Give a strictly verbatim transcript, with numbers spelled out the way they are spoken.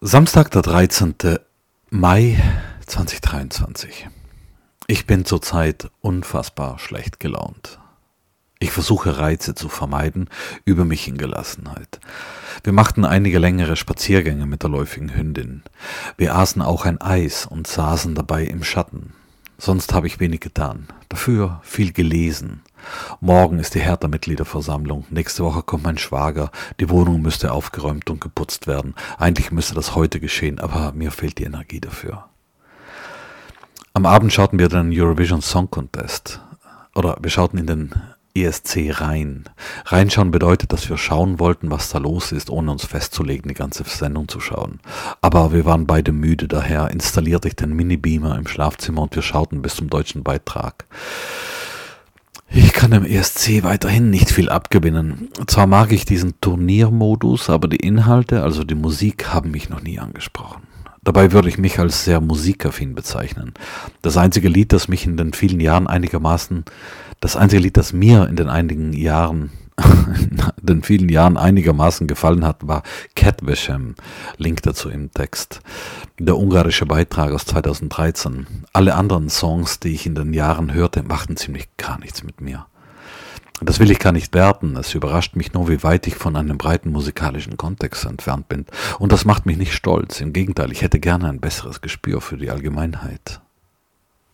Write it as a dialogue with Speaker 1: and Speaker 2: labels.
Speaker 1: Samstag, der dreizehnte Mai zweitausenddreiundzwanzig. Ich bin zurzeit unfassbar schlecht gelaunt. Ich versuche Reize zu vermeiden, übe mich in Gelassenheit. Wir machten einige längere Spaziergänge mit der läufigen Hündin. Wir aßen auch ein Eis und saßen dabei im Schatten. Sonst habe ich wenig getan, dafür viel gelesen. Morgen ist die Hertha-Mitgliederversammlung, nächste Woche kommt mein Schwager, die Wohnung müsste aufgeräumt und geputzt werden. Eigentlich müsste das heute geschehen, aber mir fehlt die Energie dafür. Am Abend schauten wir den Eurovision Song Contest, oder wir schauten in den E S C rein. Reinschauen bedeutet, dass wir schauen wollten, was da los ist, ohne uns festzulegen, die ganze Sendung zu schauen. Aber wir waren beide müde, daher installierte ich den Mini-Beamer im Schlafzimmer und wir schauten bis zum deutschen Beitrag. Ich kann dem E S C weiterhin nicht viel abgewinnen. Zwar mag ich diesen Turniermodus, aber die Inhalte, also die Musik, haben mich noch nie angesprochen. Dabei würde ich mich als sehr musikaffin bezeichnen. Das einzige Lied, das mich in den vielen Jahren einigermaßen, das einzige Lied, das mir in den einigen Jahren, in den vielen Jahren einigermaßen gefallen hat, war Kedvesem, Link dazu im Text. Der ungarische Beitrag aus zweitausenddreizehn. Alle anderen Songs, die ich in den Jahren hörte, machten ziemlich gar nichts mit mir. Das will ich gar nicht werten, es überrascht mich nur, wie weit ich von einem breiten musikalischen Kontext entfernt bin. Und das macht mich nicht stolz, im Gegenteil, ich hätte gerne ein besseres Gespür für die Allgemeinheit.